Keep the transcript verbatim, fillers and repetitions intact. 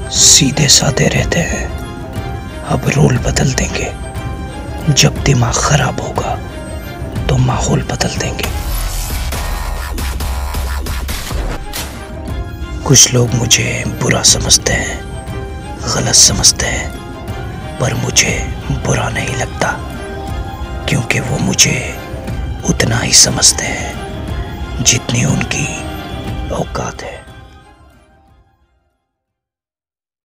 सीधे साधे रहते हैं, अब रोल बदल देंगे। जब दिमाग खराब होगा तो माहौल बदल देंगे। कुछ लोग मुझे बुरा समझते हैं, गलत समझते हैं, पर मुझे बुरा नहीं लगता, क्योंकि वो मुझे उतना ही समझते हैं जितनी उनकी औकात है।